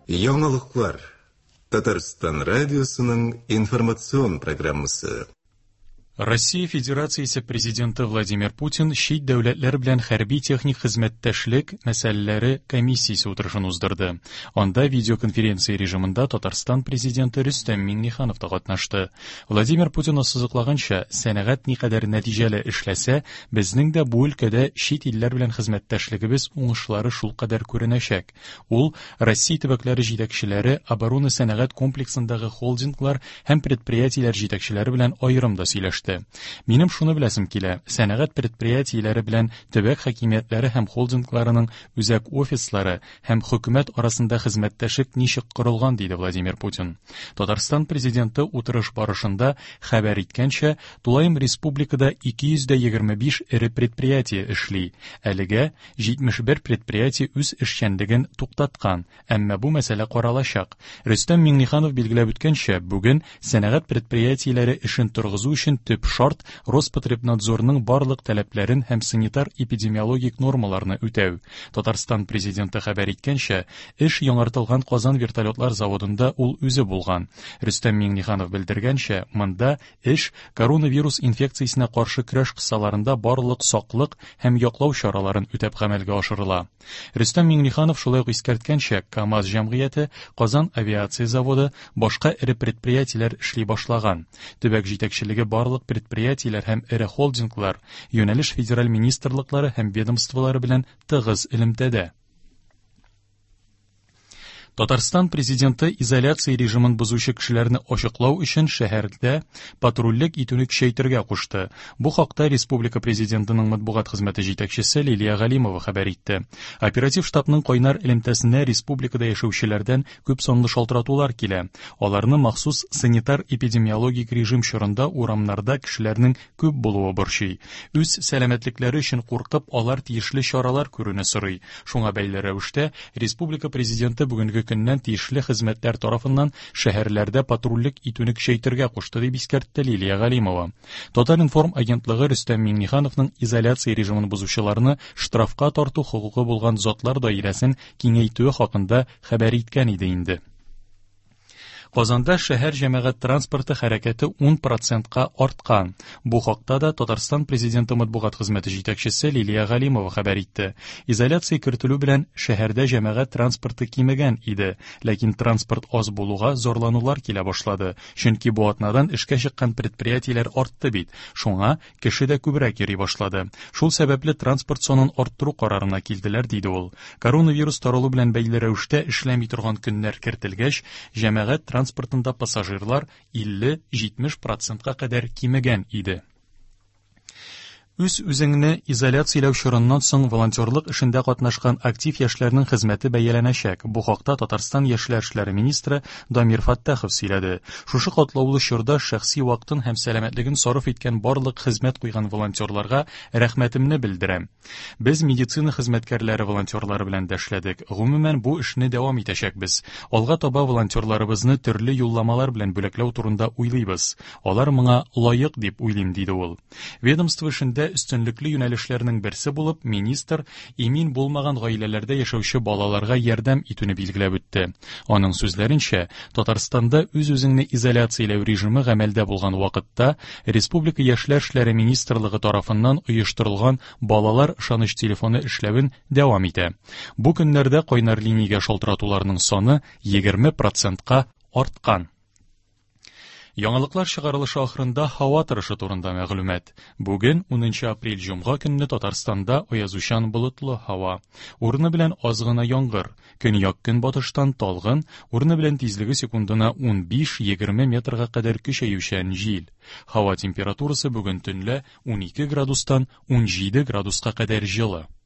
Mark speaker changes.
Speaker 1: Яңалыклар. Татарстан радиосының информацион программасы.
Speaker 2: Россия Федерациясе президенты Владимир Путин шит дәүләтләр белән хәрби техник хезмәттәшлек мәсьәләләре комиссиясе утырышын уздырды. Анда видеоконференция режимында Татарстан президенты Рөстәм Миңнеханов та катнашты. Владимир Путин ассызыклаганча, сәнәгать никадәр нәтиҗәле эшләсә, безнең дә бу өлкәдә шит илләр белән хезмәттәшлегебез уңышлары шулкадәр күренәчәк. Ул Россия төбәкләре җитәкчеләре, оборона сәнәгать комплексындагы холдинглар һәм предприятиеләр җитәкчеләре белән аерымда сөйләште. Минем шуны беләсем килә, сәнәгать предприятиеләре белән төбәк хакимиятләре һәм холдингларының үзәк офислары һәм хөкүмәт арасында хезмәттәшлек ничек корылган, диде Владимир Путин. Татарстан президенты утырыш барышында хәбәр иткәнчә, Тулаем республикада 225 эре предприятие эшли. Әлегә 71 предприятие үз эшчәнлеген туктаткан, әмма бу мәсьәлә каралачак. Рөстәм Миңнеханов билгеләп үткәнчә, бүген сәнәгать предприятиеләре эшен торгызу өчен төп шарт Роспотребнадзорның барлык таләпләрен һәм санитар-эпидемиологик нормаларны үтәү. Татарстан президенты хәбәр иткәнчә, эш яңартылган Казан вертолетлар заводында ул үзе булган. Рөстәм Миңнеханов белдергәнчә, монда эш коронавирус инфекциясенә каршы көрәш кысаларында барлык саклык һәм яклау чараларын үтәп гамәлгә ашырыла. Рөстәм Миңнеханов шулай ук искәрткәнчә, КАМАЗ җәмгыяте, Казан авиация заводы, башка эре предприятиеләр эшли башлаган. Төбәк җитәкчелеге барлык предприятиеләр һәм эре холдинглар, юнәлеш федераль министрлыклары һәм ведомстволары белән тыгыз элемтәдә. Татарстан президенты изоляция режимын бозучы кешеләрне ачыклау өчен шәһәрдә патрульлек итүне көчәйтергә кушты. Бу хакта республика президентының матбугат хезмәте җитәкчесе Лилия Галимова хәбәр итте. Оператив штабның кайнар элемтәсенә республикада яшәүчеләрдән күп санлы шалтыратулар килә. Аларны махсус санитар-эпидемиологик режим чорында урамнарда кешеләрнең күп булуы борчый. Үз сәламәтлекләре өчен куркып, алар тиешле чаралар күрүне сорый. Шуңа бәйле рәвештә республика президенты бүгенге көннән тиешле хезмәтләр тарафыннан шәһәрләрдә патрульлек итүне көчәйтергә кушты, дип искәртте Лилия Галимова. Татар-информ агентлыгы Рөстәм Миңнехановның изоляция режимын бозучыларны штрафка тарту хокукы булган затлар даирәсен киңәйтүе хакында хәбәр иткән иде инде. Казанда шәһәр җәмәгать транспорты хәрәкәте 10%-ка арткан. Бу хакта да Татарстан президенты матбугат хезмәте җитәкчесе Лилия Галимова хәбәр итте. Изоляция кертелү белән шәһәрдә җәмәгать транспорты кимегән иде, ләкин транспорт аз булуга зарланулар килә башлады. Чөнки бу атнадан эшкә чыккан предприятиеләр артты бит. Шуңа кеше дә күбрәк йөри башлады. Шул сәбәпле транспорт санын арттыру карарына килделәр, диде ул. Коронавирус таралу белән бәйле рәвештә эшләми торган көннәр кертелгәч, җәмәгать транспортында пассажирлар 50-70%-ка кадәр кимегән иде. Үз-үзеңне изоляцияләү чорыннан соң волонтерлык эшендә катнашкан актив яшьләрнең хезмәте бәяләнәчәк. Бу хакта Татарстан яшьләр эшләре министры Дамир Фаттахов сөйләде. Шушы катлаулы чорда шәхси вакытын һәм сәламәтлеген сарыф иткән барлык хезмәт куйган волонтерларга рәхмәтемне белдерәм. Без медицина хезмәткәрләре волонтерлары белән дәшләдек. Гомумән бу эшне дәвам итәчәкбез. Алга таба волонтерларыбызны төрле юлламалар белән бүләкләү турында уйлыйбыз. Алар моңа лаек дип уйлыйм, диде ул. Ведомство эшендә өстенлекле юнәлешләрнең берсе булып, министр имин булмаган гаиләләрдә яшәүче балаларга ярдәм итүне билгеләп үтте. Аның сүзләренчә, Татарстанда үз-үзеңне изоляцияләү режимы гамәлдә булган вакытта республика яшьләр эшләре министрлыгы тарафыннан оештырылган балалар ышаныч телефоны эшләвен дәвам итә. Бу көннәрдә кайнар линиягә шалтыратуларның саны 20%-ка арткан. Яңалыклар чыгарылышы ахырында һава торышы турында мәгълүмат. Бүген 10 апрель җомга көнне Татарстанда аязучан болытлы һава. Урыны белән аз гына яңгыр. Көньяк-көнбатыштан талгын, урыны белән тизлеге секундына 15-20 метрга кадәр көчәючән җил. Һава температурасы бүген төнлә 12 градустан 17 градуска кадәр җылы.